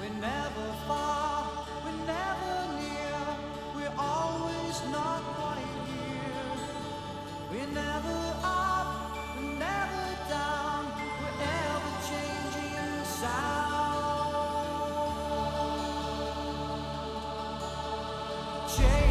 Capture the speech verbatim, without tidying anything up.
We're never far, we're never near, we're always not quite here. We're never up, we're never down, we're ever changing sound. Change